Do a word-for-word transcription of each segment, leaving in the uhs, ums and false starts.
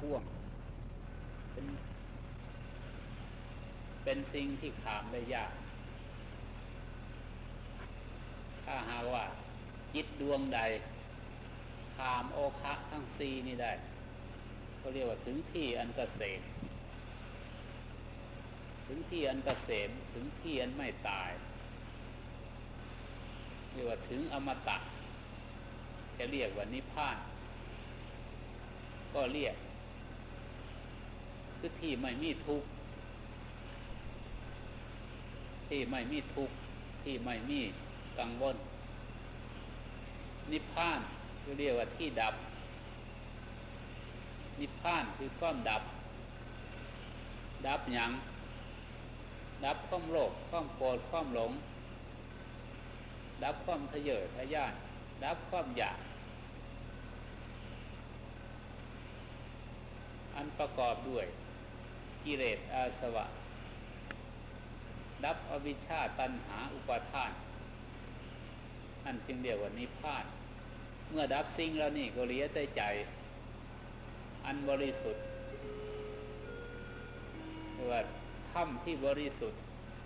ว้างเป็นเป็นสิ่งที่ขามได้ยากถ้าหาว่าจิตดวงใดขามโอคะทั้งสี่นี่ได้ก็เรียกว่าถึงที่อันเกษมถึงที่อันเกษมถึงที่อันไม่ตายเรียกว่าถึงอมตะจะเรียกว่านิพพานก็เรียกคือที่ไม่มีทุกข์ที่ไม่มีทุกข์ที่ไม่มีกังวลนิพพานก็เรียกว่าที่ดับนิพพานคือความดับดับหยังดับความโลภความโกรธความหลงดับความทะเยอทะยานดับความอยากอันประกอบด้วยกิเลสอาสวะดับอวิชชาตัณหาอุปาทานอันจึงเรียกว่านิพพานเมื่อดับสิ่งแล้วนี่ก็เหลือแต่ใจอันบริสุทธิ์เรียกว่าธรรมที่บริสุทธิ์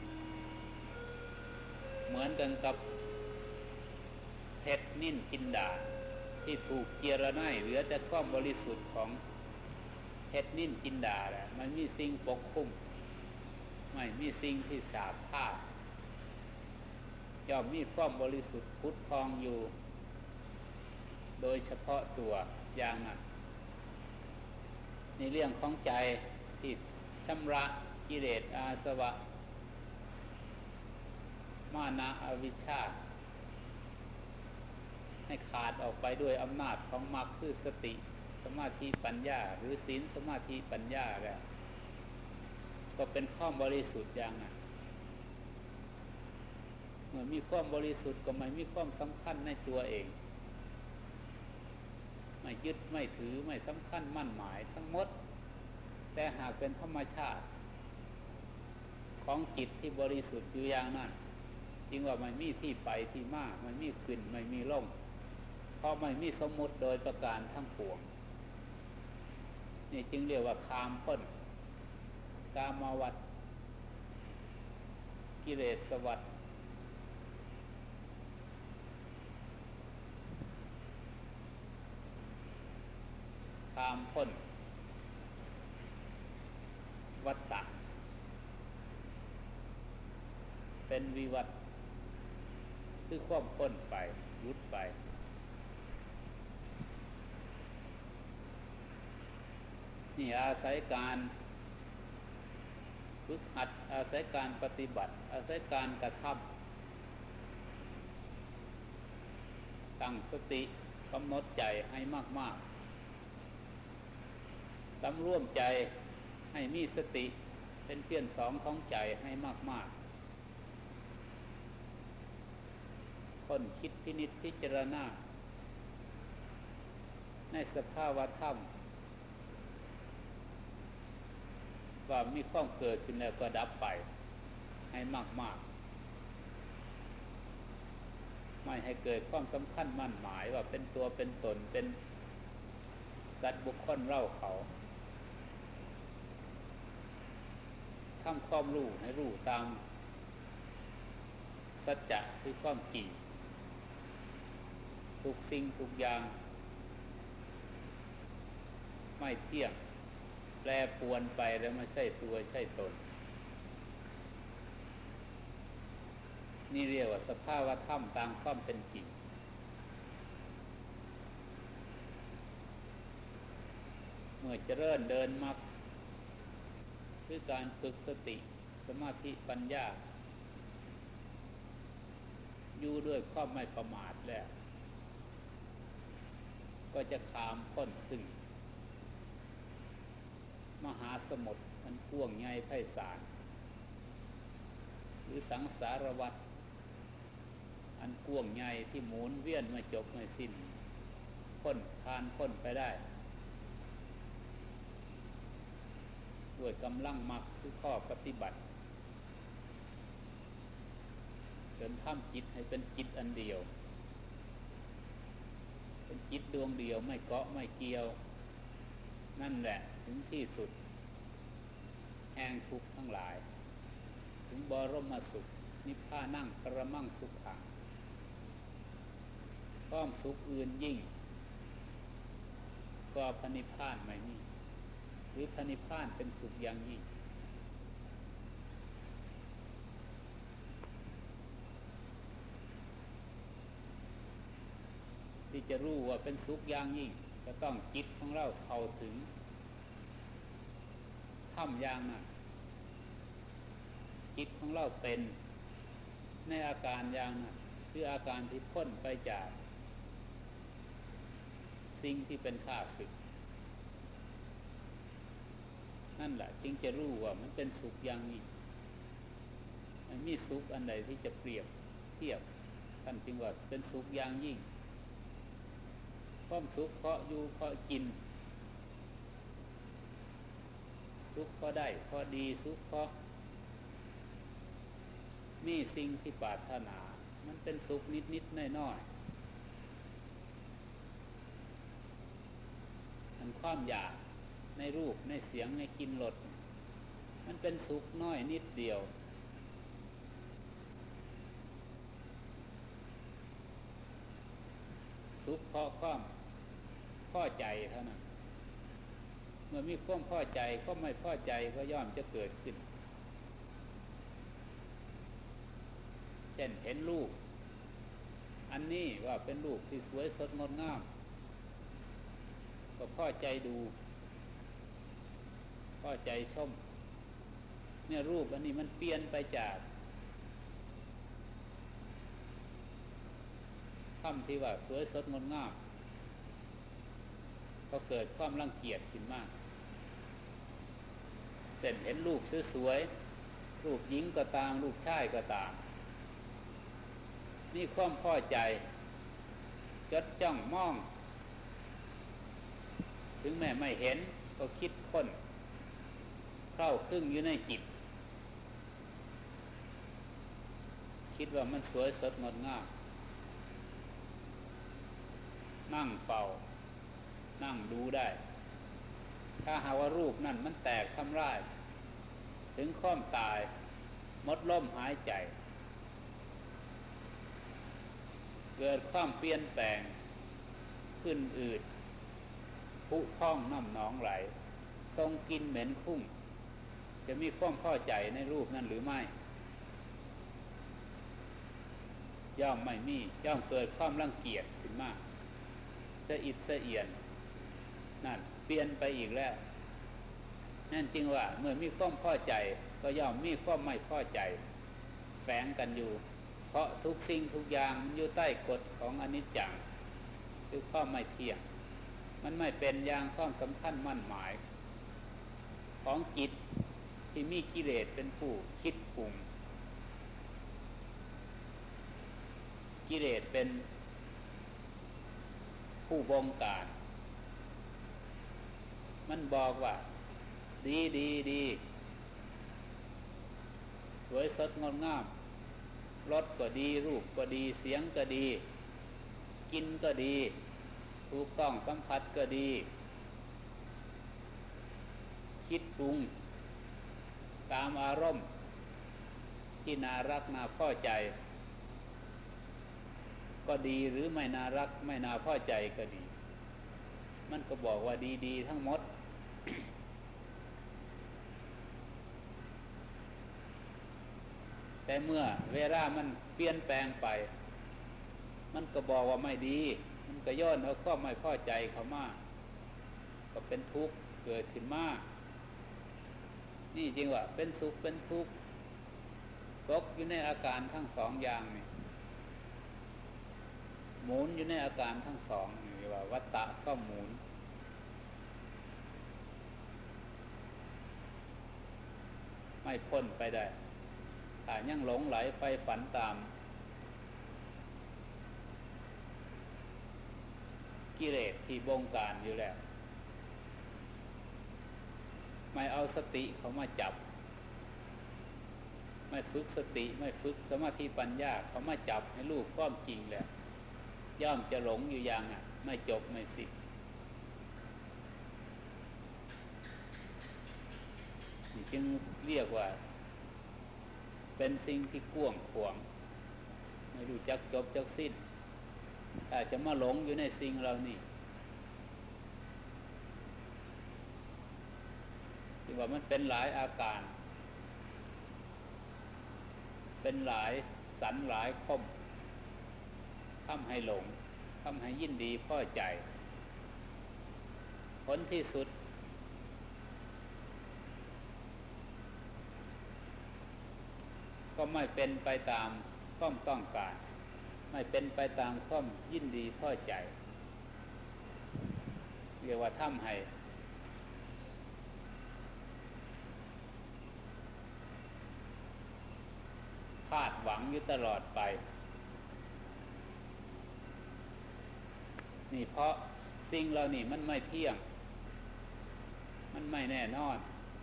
เหมือนกันกับเพชรนิ่นจินดาที่ถูกเจียระไนเหลือแต่ความบริสุทธิ์ของเพชรนิ่นจินดาแหละมันมีสิ่งปกคลุมไม่มีสิ่งที่สาบผ้าย่อมมีความบริสุทธิ์พุทธพองอยู่โดยเฉพาะตัวอย่างนั้นในเรื่องของใจที่ชำระกิเลสอาสวะมานะอวิชชาให้ขาดออกไปด้วยอำนาจของมรรคคือสติสมาธิปัญญาหรือศีลสมาธิปัญญาแล้วก็เป็นความบริสุทธิ์อย่างนั้นเมื่อมีความบริสุทธิ์ก็ไม่มีความสำคัญในตัวเองไม่ยึดไม่ถือไม่สำคัญมั่นหมายทั้งหมดแต่หากเป็นธรรมชาติของจิตที่บริสุทธิ์อยู่อย่างนั้นจึงว่าไม่มีที่ไปที่มาไม่มีขึ้นไม่มีลงเพราะไม่มีสมมุติโดยประการทั้งปวงนี่จึงเรียกว่าคามพ้นกามวัฏกิเลสวัฏคามพ้นวัฏฏะเป็นวิวัฏคือความพ้นไปหยุดไปนี่อาศัยการฝึกหัดอาศัยการปฏิบัติอาศัยการกระทำตั้งสติกำหนดใจให้มากๆสำรวมใจให้มีสติเป็นเพี้ยนสองของใจให้มากๆค้นคิดพินิจพิจารณาในสภาวะธรรมว่ามีความเกิดขึ้นแล้วก็ดับไปให้มากๆไม่ให้เกิดความสำคัญมั่นหมายว่าเป็นตัวเป็นตนเป็นสัตว์บุคคลเราเขาทำความรู้ให้รู้ตามสัจจะคือความจริงทุกสิ่งทุกอย่างไม่เที่ยงแปรปรวนไปแล้วไม่ใช่ตัวใช่ตนนี่เรียกว่าสภาวะธรรมตามความเป็นจริงเมื่อเจริญเดินมรรคคือการฝึกสติสมาธิปัญญาอยู่ด้วยความไม่ประมาทแล้วก็จะข้ามพ้นซึ่งมหาสมุทรอันกว้างใหญ่ไพศาลหรือสังสารวัฏอันกว้างใหญ่ที่หมุนเวียนไม่จบไม่สิ้นพ้นผ่านพ้นไปได้ด้วยกำลังมรรคคือข้อปฏิบัติจนทำจิตให้เป็นจิตอันเดียวเป็นจิตดวงเดียวไม่เกาะไม่เกี่ยวในนั่นแหละถึงที่สุดแห่งทุกข์ทั้งหลายถึงบรมสุขนิพพานังปรมังสุขังความสุขอื่นยิ่งก็พระนิพพานไม่มีหรือพระนิพพานเป็นสุขอย่างยิ่งที่จะรู้ว่าเป็นสุขอย่างยิ่งก็ต้องจิตของเราเข้าถึงธรรมอย่างนั้นจิตของเราเป็นในอาการอย่างนั้นคืออาการที่พ้นไปจากสิ่งที่เป็นข้าศึกนั่นแหละจึงจะรู้ว่ามันเป็นสุขอย่างยิ่งมันมีสุขอันใดที่จะเปรียบเทียบท่านจึงว่าเป็นสุขอย่างยิ่งความสุขเพราะอยู่เพราะกินสุขเพราะได้เพราะดีสุขเพราะมีสิ่งที่ปรารถนามันเป็นสุขนิดๆน้อยๆอันความอยากในรูปในเสียงในกลิ่นรสมันเป็นสุขน้อยนิดเดียวสุขเพราะความพอใจเท่านั้นเมื่อมีความพอใจก็ไม่พอใจก็ย่อมจะเกิดขึ้นเช่นเห็นรูปอันนี้ว่าเป็นรูปที่สวยสดงดงามก็พอใจดูพอใจชมเนี่ยรูปอันนี้มันเปลี่ยนไปจากคำที่ว่าสวยสดงดงามก็เกิดความรังเกียจขึ้นมากเช่นเห็นรูปสวยๆรูปหญิงก็ตามรูปชายก็ตามนี่ความพอใจจดจ้องมองถึงแม้ไม่เห็นก็คิดค้นเข้าครึ่งอยู่ในจิตคิดว่ามันสวยสดงดงามนั่งเป่านั่งดูได้ถ้าหาว่ารูปนั่นมันแตกทำลายถึงความตายหมดลมหายใจเกิดความเปลี่ยนแปลงขึ้นอืดผุพองน้ำหนองไหลทรงกลิ่นเหม็นคุ้งจะมีความพอใจในรูปนั้นหรือไม่ย่อมไม่มีย่อมเกิดความรังเกียจขึ้นมากสะอิดสะเอียนนั่นเปลี่ยนไปอีกแล้วนั่นจริงว่าเมื่อมีความพอใจก็ย่อมมีความไม่พอใจแฝงกันอยู่เพราะทุกสิ่งทุกอย่างมันอยู่ใต้กฎของอนิจจังคือความไม่เที่ยงมันไม่เป็นอย่างความสำคัญมั่นหมายของจิตที่มีกิเลสเป็นผู้คิดปรุงกิเลสเป็นผู้บงการมันบอกว่าดีดีดีสวยสดงดงามรสก็ดีรูปก็ดีเสียงก็ดีกินก็ดีถูกต้องสัมผัสก็ดีคิดปรุงตามอารมณ์ที่น่ารักน่าพอใจก็ดีหรือไม่น่ารักไม่น่าพอใจก็ดีมันก็บอกว่าดีๆทั้งหมด แต่เมื่อเวลามันเปลี่ยนแปลงไปมันก็บอกว่าไม่ดีมันก็ย้อนเอาความไม่พอใจเข้ามาก็เป็นทุกข์เกิดขึ้นมานี่จริงว่าเป็นสุขเป็นทุกข์ตกอยู่ในอาการทั้งสองอย่างนี่หมุนอยู่ในอาการทั้งสองนี่ว่าวัฏฏะก็หมุนไม่พ้นไปได้ถ้ายังหลงไหลไปฝันตามกิเลสที่บงการอยู่แล้วไม่เอาสติเขามาจับไม่ฝึกสติไม่ฝึกสมาธิปัญญาเขามาจับให้ลูกความจริงแล้วย่อมจะหลงอยู่อย่างอ่ะไม่จบไม่สิ้นจึงเรียกว่าเป็นสิ่งที่กว้างขวางไม่รู้จักจบจักสิ้นถ้าจะมาหลงอยู่ในสิ่งเหล่านี้ที่ว่ามันเป็นหลายอาการเป็นหลายสันหลายคมทำให้หลงทำให้ยินดีพอใจผลที่สุดก็ไม่เป็นไปตามความต้องการไม่เป็นไปตามความยินดีพอใจเรียกว่าทำให้คาดหวังอยู่ตลอดไปนี่เพราะสิ่งเหล่านี้มันไม่เที่ยงมันไม่แน่นอน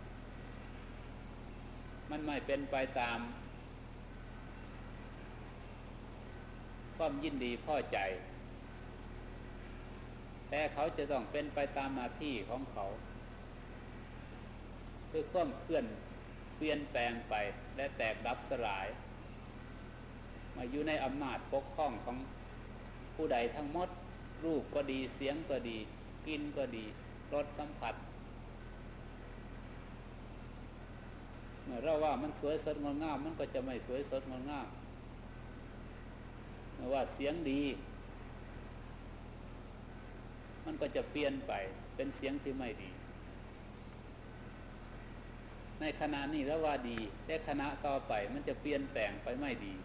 มันไม่เป็นไปตามความยินดีพอใจแต่เขาจะต้องเป็นไปตามหน้าที่ของเขาคือความเคลื่อนเปลี่ยนแปลงไปและแตกดับสลายมาอยู่ในอำนาจปกครองของผู้ใดทั้งหมดรูปก็ดีเสียงก็ดีกลิ่นก็ดีรสสัมผัสเมื่อเราว่ามันสวยสดงดงามมันก็จะไม่สวยสดงดงามเมื่อว่าเสียงดีมันก็จะเปลี่ยนไปเป็นเสียงที่ไม่ดีในขณะนี้แล้วว่าดีแต่ขณะต่อไปมันจะเปลี่ยนแปลงไปไม่ดี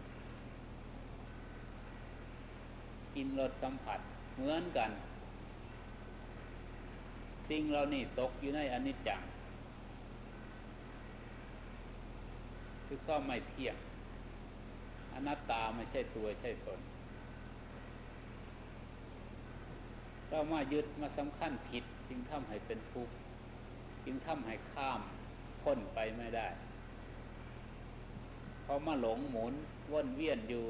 กินรสสัมผัสเหมือนกันสิ่งเหล่านี้ตกอยู่ในอนิจจังคือก็ไม่เที่ยงอนัตตาไม่ใช่ตัวใช่ตนเรามายึดมาสำคัญผิดจึงทำให้เป็นทุกข์จึงทำให้ข้ามพ้นไปไม่ได้เพราะมาหลงหมุนวนเวียนอยู่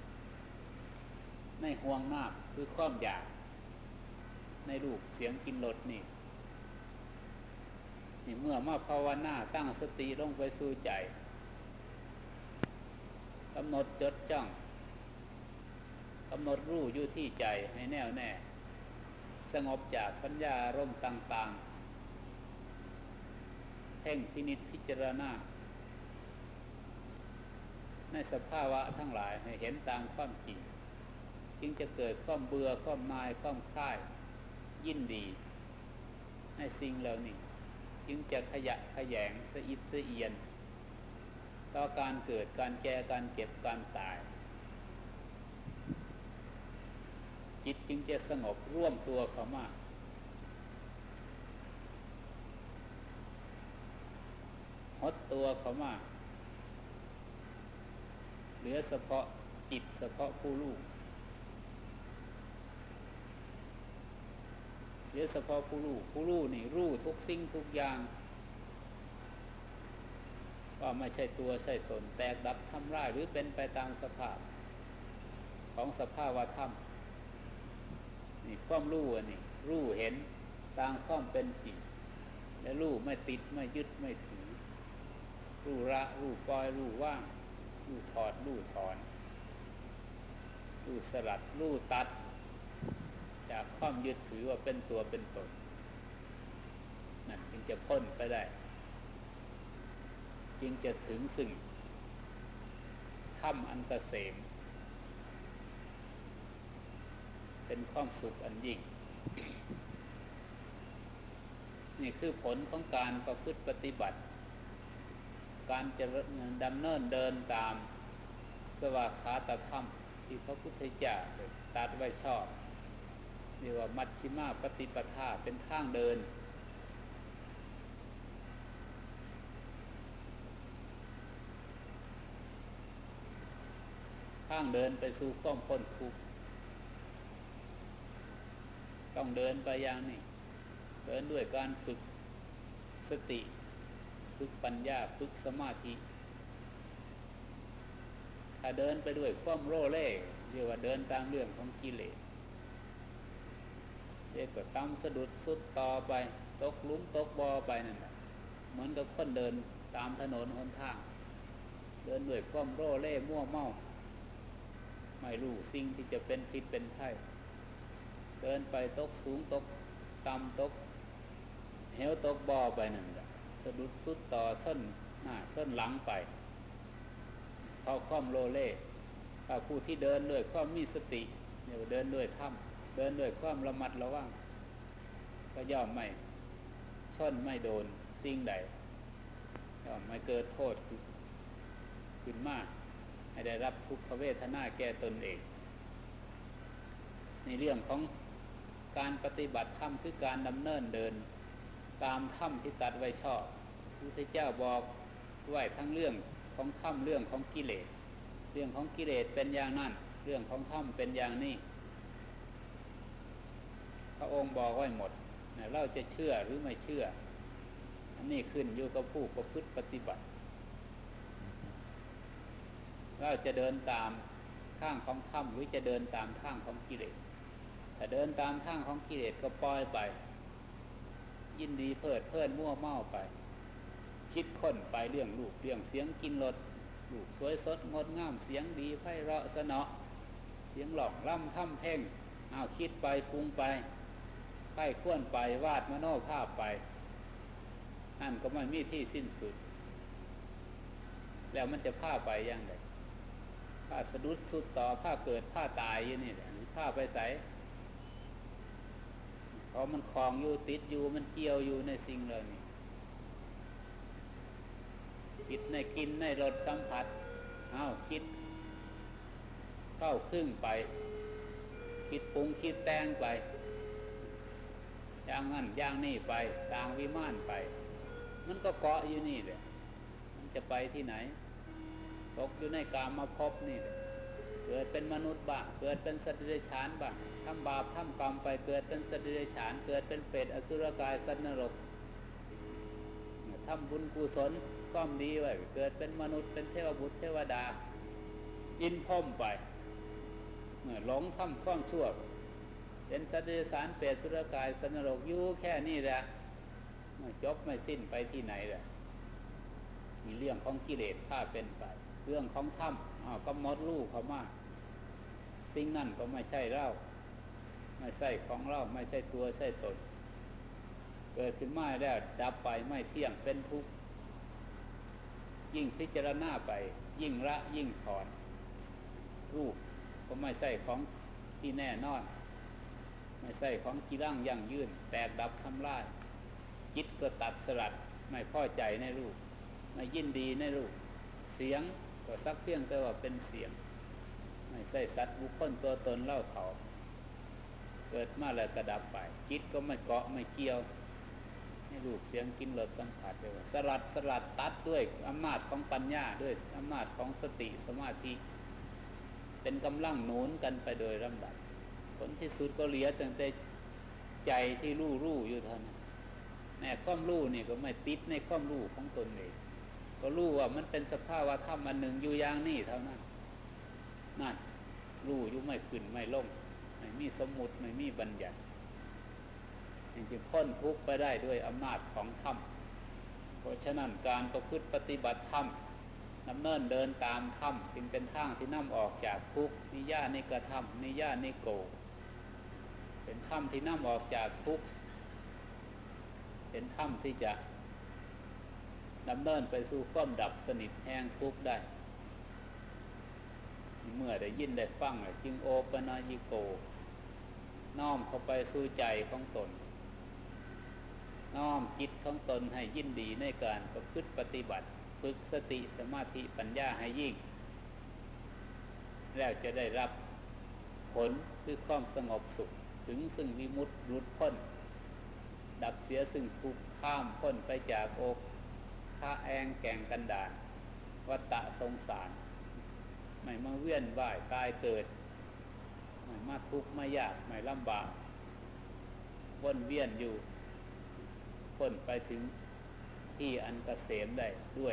ในห่วงน้ำคือความอยากในรูปเสียงกลิ่นรสนี่นี่เมื่อมาภาวนาตั้งสติลงไปสู่ใจกำหนดจดจ้องกำหนดรู้อยู่ที่ใจให้แน่วแน่สงบจากสัญญาอารมณ์ต่างๆเพ่งพินิจพิจารณาในสภาวะทั้งหลายให้เห็นตามความจริงจึงจะเกิดความเบื่อความนายความคลายยินดีในสิ่งเหล่านี้จึงจะขยะขยงสะอิดสะเอียนต่อการเกิดการแก่การเก็บการตายจิตจึงจะสงบร่วมตัวเข้ามาหดตัวเข้ามาเหลือเฉพาะจิตเฉพาะผู้รู้เหลือเฉพาะผู้รู้ผู้รู้นี่รู้ทุกสิ่งทุกอย่างว่าไม่ใช่ตัวใช่ตนแตกดับทำลายหรือเป็นไปตามสภาพของสภาวะธรรมนี่ความรู้อันนี้รู้เห็นตามความเป็นจริงและรู้ไม่ติดไม่ยึดไม่ถือรู้ละรู้ปล่อยรู้ว่างรู้ถอดรู้ถอนรู้สลัดรู้ตัดจากความยึดถือว่าเป็นตัวเป็นตนนั่นจึงจะพ้นไปได้จึงจะถึงซึ่งธรรมอันเกษมเป็นความสุขอันยิ่ง นี่คือผลของการประพฤติปฏิบัติการจะดำเนินเดินตามสวากขาตธรรมที่พระพุทธเจ้าตรัสไว้ชอบเรียกว่ามัชฌิมาปฏิปทาเป็นทางเดินทางเดินไปสู่ความพ้นทุกข์ต้องเดินไปอย่างนี้เดินด้วยการฝึกสติฝึกปัญญาฝึกสมาธิถ้าเดินไปด้วยความโลเลเรียกว่าเดินตามเรื่องของกิเลสเรียกว่าตำสะดุดสุดต่อไปตกหลุมตกบ่อไปนั่นแหละเหมือนกับคนเดินตามถนนหนทางเดินด้วยความโร่เล่มั่วเมาไม่รู้สิ่งที่จะเป็นพิษเป็นไข้เดินไปตกสูงตกต่ำตกเหวตกบ่อไปนั่นแหละสะดุดสุดต่อส้นหน้าส้นหลังไปเข้าความโลเล่ถ้าผู้ที่เดินด้วยความมีสติเนี่ยเดินด้วยธรรมเดินด้วยความระมัดระวังก็ย่อมไม่ชนไม่โดนสิ่งใดย่อมไม่เกิดโทษขึ้นมาให้ได้รับทุกขเวทนาแก่ตนเองในเรื่องของการปฏิบัติธรรมคือการดำเนินเดินตามธรรมที่ตรัสไว้ชอบพระพุทธเจ้าบอกไว้ทั้งเรื่องของธรรมเรื่องของกิเลสเรื่องของกิเลสเป็นอย่างนั้นเรื่องของธรรมเป็นอย่างนี้พระองค์บอกไว้หมดเราจะเชื่อหรือไม่เชื่ออันนี้ขึ้นอยู่กับผู้ประพฤติปฏิบัติเราจะเดินตามทางของธรรมหรือจะเดินตามทางของกิเลสถ้าเดินตามทางของกิเลสก็ปล่อยไปยินดีเพลิดเพลินมั่วเมาไปคิดค้นไปเรื่องรูปเรื่องเสียงกินรสรูปสวยสดงดงามเสียงดีไพเราะสนอเสียงหล่องล่ำท่ำเพ่งเอาคิดไปปรุงไปไข้ควนไปวาดมโนภาพไปนั่นก็ไม่มีที่สิ้นสุดแล้วมันจะพาไปอย่างไรพาสะดุดสุดต่อพาเกิดพาตายอยู่นี่แหละพาไปใส่เพราะมันคลองอยู่ติดอยู่มันเกี่ยวอยู่ในสิ่งเหล่านี้คิดในกินในรสสัมผัสอ้าวคิดเข้าครึ่งไปคิดปรุงคิดแต่งไปอย่างนั้นอย่างนี้ไปสร้างวิมานไปมันก็เกาะอยู่นี่แหละมันจะไปที่ไหนตกอยู่ในกามภพนี่แหละเกิดเป็นมนุษย์บ้างเกิดเป็นสัตว์เดรัจฉานบ้างทำบาปทำกรรมไปเกิดเป็นสัตว์เดรัจฉานเกิดเป็นเปรตอสุรกายสัตว์นรกทำบุญกุศลความดีไว้เกิดเป็นมนุษย์เป็นเทวบุตรเทวดาอินพรหมไปเมื่อหลงทำความชั่วเป็นสัตว์เดรัจฉานเปรตอสุรกายสัตว์นรกอยู่แค่นี้แหละไม่จบไม่สิ้นไปที่ไหนแหละมีเรื่องของกิเลสพาเป็นไปเรื่องของธรรมอ้าวก็มดลูกเขามากสิ่งนั่นก็ไม่ใช่เราไม่ใช่ของเราไม่ใช่ตัวใช่ตนเกิดขึ้นมาแล้วดับไปไม่เที่ยงเป็นทุกข์ยิ่งพิจารณาไปยิ่งละยิ่งถอนรูปก็ไม่ใช่ของที่แน่นอนไม่ใช่ของกีร่างยั่งยืนแตกดับทำลายจิตก็ตัดสลัดไม่พอใจในรูปไม่ยินดีในรูปเสียงก็สักเพียงแต่ว่าเป็นเสียงไม่ใช่สัตว์บุคคลตัวตนเล่าเขาเกิดมาแล้วกระดับไปจิตก็ไม่เกาะไม่เกี่ยวให้รูปเสียงกินรสสัมผัสเลยว่าสลัดสลัดตัดด้วยอำนาจของปัญญาด้วยอำนาจของสติสมาธิเป็นกำลังหนุนกันไปโดยลำดับผลที่สุดก็เหลือตั้งแต่ใจที่รู้รู้อยู่เท่านั้นแม่ความรู้นี่ก็ไม่ติดในความรู้ของตนเองก็รู้ว่ามันเป็นสภาวะธรรมอันหนึ่งอยู่อย่างนี้เท่านั้นนั่นรู้อยู่ไม่ขึ้นไม่ลงไม่มีสมมุติไม่มีบัญญัติจึงพ้นทุกข์ไปได้ด้วยอำนาจของธรรมเพราะฉะนั้นการประพฤติปฏิบัติธรรมดำเนินเดินตามธรรมจึงเป็นทางที่นำออกจากทุกข์นิยานิกธรรมนิยานิโกเป็นธรรมที่นำออกจากทุกข์เป็นธรรมที่จะดำเนินไปสู่ความดับสนิทแห่งทุกข์ได้เมื่อได้ยินได้ฟังจึงโอปนญิโกน้อมเข้าไปสู่ใจของตนน้อมจิตของตนให้ยินดีในการประพฤติปฏิบัติฝึกสติสมาธิปัญญาให้ยิ่งแล้วจะได้รับผลคือความสงบสุขถึงซึ่งวิมุตติหลุดพ้นดับเสียซึ่งทุกข์ข้ามพ้นไปจากโอกข้าแองแก่งกันดารวัฏฏะสงสารไม่มาเวียนว่ายตายเกิดไม่มาทุกข์ไม่ยากไม่ลำบากวนเวียนอยู่พ้นไปถึงที่อันเกษมได้ด้วย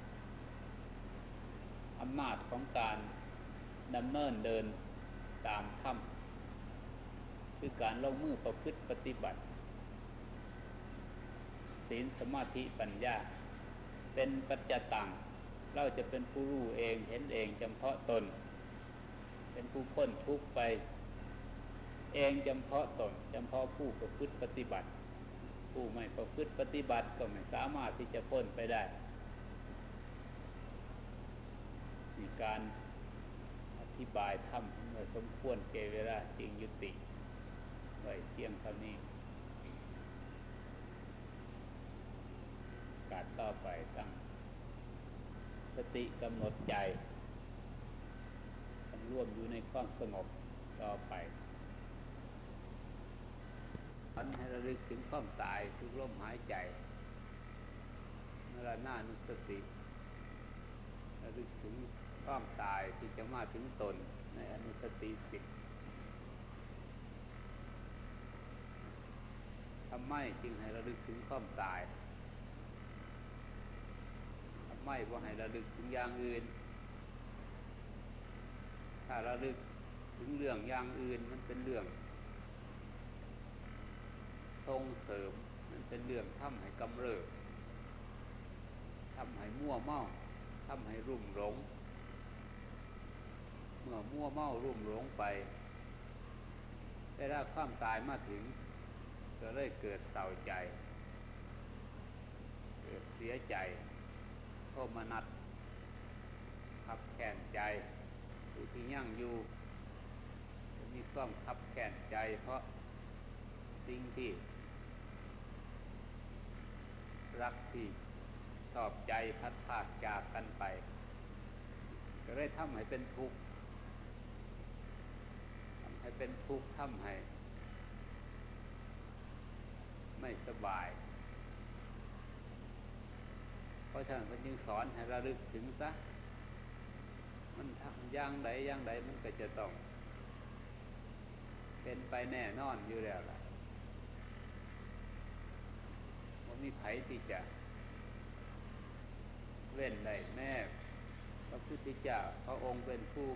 อำนาจของการดำเนินเดินตามธรรมคือการลงมือประพฤติปฏิบัติศีลสมาธิปัญญาเป็นปัจจตังเราจะเป็นผู้รู้เองเห็นเองจำเพาะตนเป็นผู้พ้นทุกข์ไปเองจำเพาะตนจำเพาะผู้ประพฤติปฏิบัติผู้ไม่ประพฤติปฏิบัติก็ไม่สามารถที่จะพ้นไปได้มีการอธิบายธรรมเมื่อสมควรแก่เวลาจึงยุติไว้เพียงเท่านี้การต่อไปตั้งสติกำหนดใจทำร่วมอยู่ในความสงบต่อไปอันให้ระลึกถึงความตายทุกลมหายใจเมื่อหน้านุสติระลึกถึงความตายที่จะมาถึงตนในอนุสติสิบทำไมจึงให้ระลึกถึงความตายทำไมว่าให้ระลึกถึงอย่างอื่นถ้าระลึกถึงเรื่องอย่างอื่นมันเป็นเรื่องส่งเสริมมันเป็นเรื่องทำให้กำเริบทำให้มั่วเมาทำให้รุ่มหลงเมื่อมั่วเมารุ่มหลงไปได้รับความตายมาถึงก็เลยเกิดเศร้าใจเกิดเสียใจโทมนัสขับแค้นใจผู้ที่ยั่งอยู่มีความขับแค้นใจเพราะสิ่งที่รักที่ชอบใจพัดพากจากกันไปก็ได้ทำให้เป็นทุกข์ทำให้เป็นทุกข์ทำให้ไม่สบายเพราะฉะนั้นเขาจึงสอนให้ระลึกถึงซะมันทำอย่างใดอย่างใดมันก็จะต้องเป็นไปแน่นอนอยู่แล้วล่ะว่ามีไผที่จะเว้นได้แม่พระพุทธเจ้าพระองค์เป็นผู้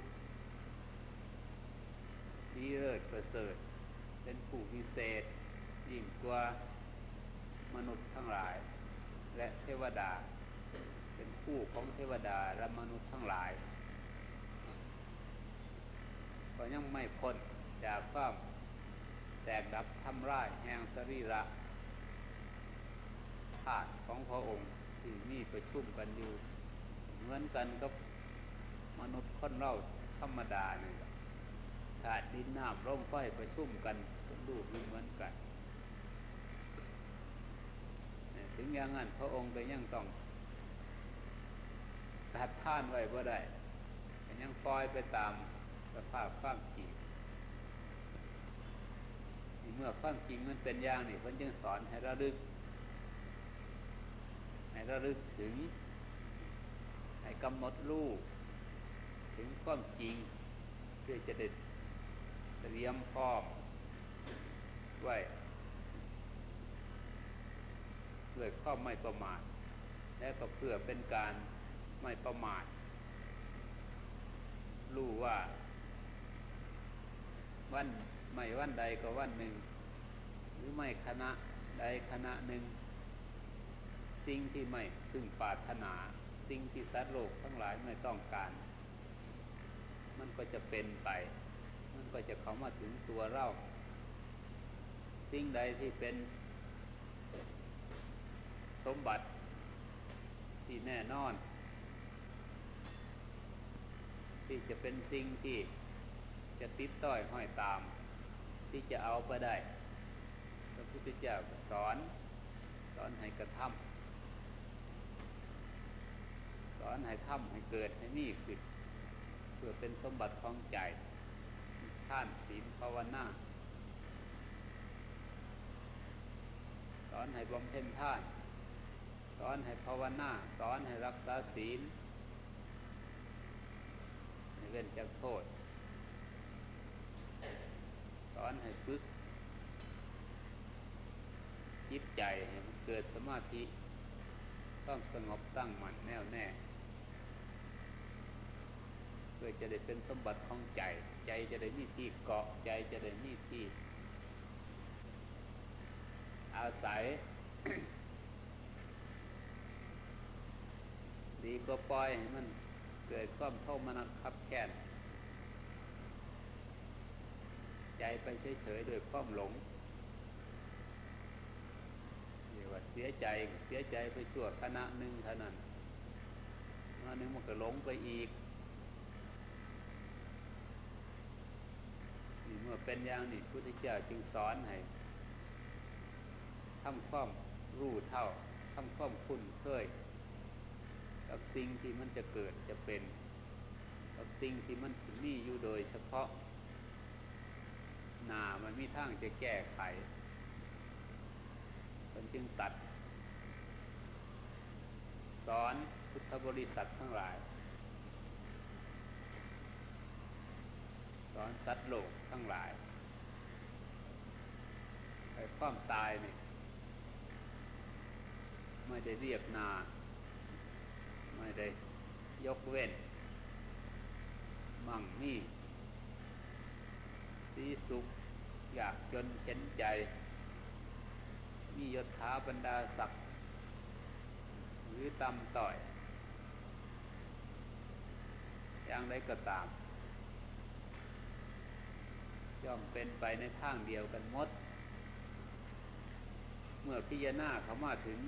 ดีเลิศประเสริฐเป็นผู้พิเศษยิ่งกว่ามนุษย์ทั้งหลายและเทวดาเป็นผู้ของเทวดาและมนุษย์ทั้งหลายก็ยังไม่พ้นจากความแตกดับทำลายแห่งสรีระธาตุของพระองค์ที่มีประชุมกันอยู่เหมือนกันกับมนุษย์คนเราธรรมดาเนี่ยธาตุดินน้ำลมไฟประชุมกันดูเหมือนกันถึงอย่างนั้นพระองค์ก็ยังต้องตัดท่านไว้บ่ได้ก็ยังปล่อยไปตามสภาพความจริงเมื่อความจริงมันเป็นอย่างนี้เพิ่นจึงสอนให้ระลึกให้ระลึกถึงให้กำหนดรู้ถึงความจริงเพื่อจะได้เตรียมพร้อมไว้ด้วยข้อไม่ประมาทและก็เพื่อเป็นการไม่ประมาทรู้ว่าวันไม่วันใดก็วันหนึ่งหรือไม่คณะใดคณะหนึ่งสิ่งที่ไม่พึงปรารถนาสิ่งที่สัตว์โลกทั้งหลายไม่ต้องการมันก็จะเป็นไปมันก็จะเข้ามาถึงตัวเราสิ่งใดที่เป็นสมบัติที่แน่นอนที่จะเป็นสิ่งที่จะติดต้อยห้อยตามที่จะเอาไปได้พระพุทธเจ้าสอนสอนให้กระทำสอนให้ทำให้เกิดให้มีขึ้นเพื่อเป็นสมบัติของใจท่านศีลภาวนาสอนให้บำเพ็ญทานสอนให้ภาวนาสอนให้รักษาศีลให้เว้นจากโทษสอนให้ฝึกจิตใจให้มันเกิดสมาธิต้องสงบตั้งมั่นแน่วแน่เพื่อจะได้เป็นสมบัติของใจใจจะได้มีที่เกาะใจจะได้มีที่อาศัยก็ปล่อยให้มันเกิดความโทมนัสคับแค้นใจไปเฉยๆโดยความหลงเรียกว่าเสียใจเสียใจไปชั่วขณะหนึ่งเท่านั้นขณะหนึ่งมันก็หลงไปอีกนี่เมื่อเป็นอย่างนี้พุทธเจ้าจึงสอนให้ทำความรู้เท่าทำความคุ้นเคยกับสิ่งที่มันจะเกิดจะเป็นกับสิ่งที่มันมีอยู่โดยเฉพาะหน้ามันมีทางจะแก้ไขมันจึงตัดสอนพุทธบริษัททั้งหลายสอนสัตว์โลกทั้งหลายไอ้ความตายนี่ไม่ได้เรียกนาไม่ได้ยกเว้นมั่งมีสีสุขอยากจนเข็นใจมียศถาบรรดาศักดิ์หรือต่ำต้อยอย่างไรก็ตามย่อมเป็นไปในทางเดียวกันหมดเมื่อพิจารณาเข้ามาถึง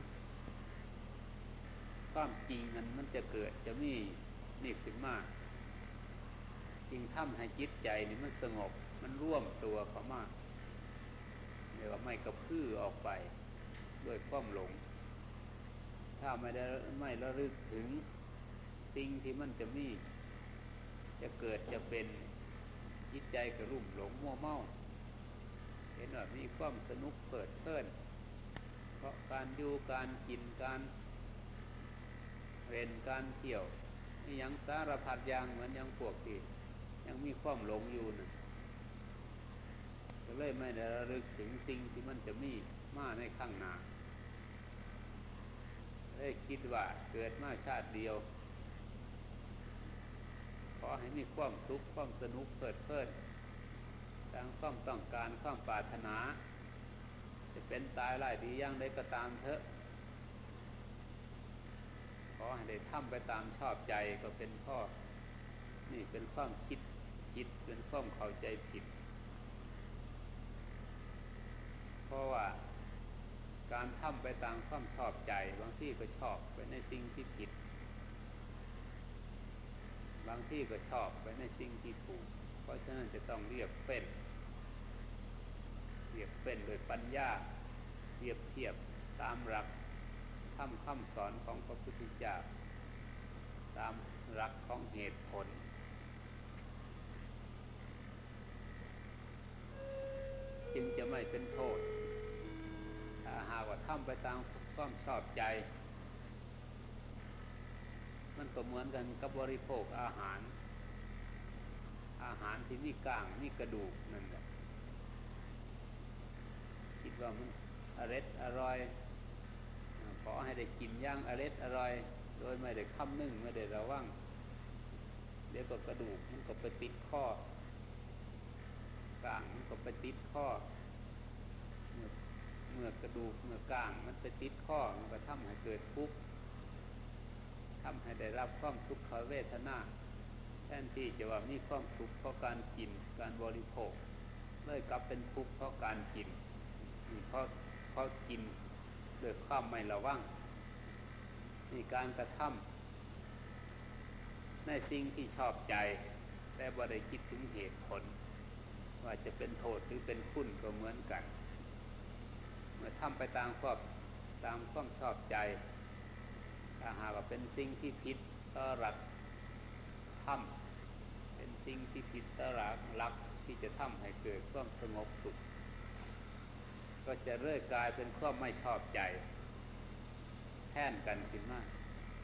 ความจริงนั้นมันจะเกิดจะมีนี่ขึ้นมาจึงทำให้จิตใจนี่มันสงบมันร่วมตัวเข้ามาเรียกว่าไม่กระพือออกไปด้วยความหลงถ้าไม่ได้ไม่ระลึกถึงสิ่งที่มันจะมีจะเกิดจะเป็นจิตใจกระรุ่มหลงมัวเมาเห็นว่ามีความสนุกเปิดเพลินเพราะการอยู่การกินการเรียนการเที่ยวนี่ยังสารพัดอย่างเหมือนยังพวกที่ยังมีความหลงอยู่นะก็เลยไม่ได้ระลึกถึงสิ่งที่มันจะมีมาในข้างหน้าเลยคิดว่าเกิดมาชาติเดียวขอให้มีความสุขความสนุกเพลิดเพลินตามความต้องการความปรารถนาจะเป็นตายร้ายดีอย่างใดก็ตามเถอะขอให้ได้ทำไปตามชอบใจก็เป็นข้อนี่เป็นความคิดจิตเป็นความเข้าใจผิดเพราะว่าการทำไปตามความชอบใจบางที่ก็ชอบไปในสิ่งที่ผิดบางที่ก็ชอบไปในสิ่งที่ถูกเพราะฉะนั้นจะต้องเรียกเป็นเรียกเป็นโดยปัญญาเทียบเทียบตามหลักธรรมคำสอนของพระพุทธเจ้าตามหลักของเหตุผลจึงจะไม่เป็นโทษถ้าหากว่าทำไปตามความชอบใจมันก็เหมือนกันกับบริโภคอาหารอาหารที่มีกลางมีกระดูกนั่นแหละคิดว่ามันอร่อยอร่อยขอให้ได้กินย่างอร่อยอร่อยโดยไม่ได้คำนึงไม่ได้ระวังเดี๋ยวก็กระดูกมันก็ไปติดข้อกลางมันก็ไปติดข้อเมื่อเมื่อกระดูกเมื่อกลางมันไปติดข้อมันก็ทำให้เกิดทุกข์ทำให้ได้รับความทุกขเวทนาแทนที่จะว่ามีความสุขเพราะการกินการบริโภคเลยกลับเป็นทุกข์เพราะการกินเพราะเพราะกินด้วยความไม่ระวังมีการกระทำในสิ่งที่ชอบใจแต่บ่ได้คิดถึงเหตุผลว่าจะเป็นโทษหรือเป็นคุณก็เหมือนกันเมื่อทำไปตามความตามความชอบใจถ้าหากว่าเป็นสิ่งที่ผิดต่อหลักธรรมเป็นสิ่งที่ผิดต่อหลักหลักที่จะทำให้เกิดความสงบสุขก็จะเรื่อยกลายเป็นความไม่ชอบใจแทนกันขึ้นมา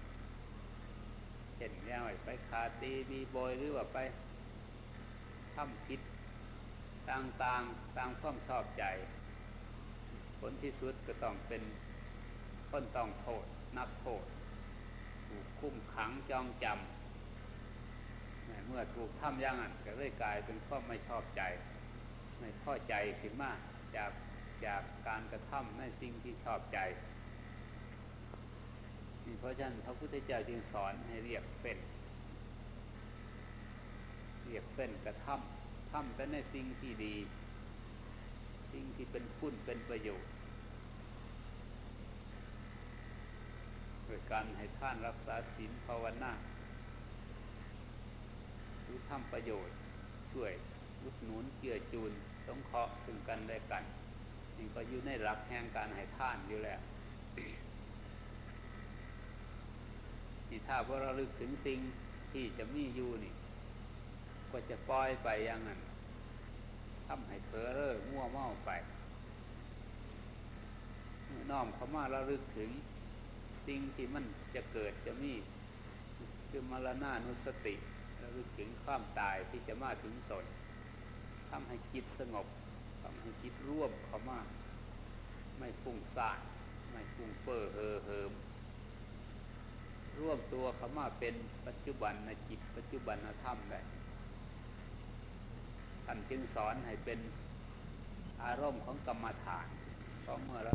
เช่นแนวไปขาตีมีโบยหรือว่าไปทำผิดต่างๆตามความชอบใจผลที่สุดก็ต้องเป็นคนต้องโทษนับโทษถูกคุ้มขังจองจำเมื่อถูกทำอย่างนั้นก็เลยกลายเป็นความไม่ชอบใจไม่พอใจขึ้นมาจากจากการกระทำในสิ่งที่ชอบใจเพราะฉะนั้นพระพุทธเจ้าจึงสอนให้เรียกเป็นเรียกเป็นกระทำทำแต่ในสิ่งที่ดีสิ่งที่เป็นคุณเป็นประโยชน์โดยการให้ท่านรักษาศีลภาวนาหรือทำประโยชน์ช่วยอุดหนุนเกื้อจูนสงเคราะห์ซึ่งกันและกันนี่ก็อยู่ในหลักแห่งการให้ท่านอยู่แล้วที่ถ้าว่าเราลึกถึงสิ่งที่จะมีอยู่นี่ก็จะปล่อยไปอย่างนั้นทำให้เผลอเร่อมั่วเมาไปน้อมเข้ามาเราลึกถึงสิ่งที่มันจะเกิดจะมีคือมรณานุสติเราลึกถึงความตายที่จะมาถึงตนทำให้จิตสงบทำให้จิตร่วมเข้ามาไม่ฟุ้งซ่านไม่ฟุ้งเฟ้อเห่อเหิมร่วมตัวเข้ามาเป็นปัจจุบันในจิตปัจจุบันธรรมได้ท่านจึงสอนให้เป็นอารมณ์ของกรรมฐานเพราะเมื่อเรา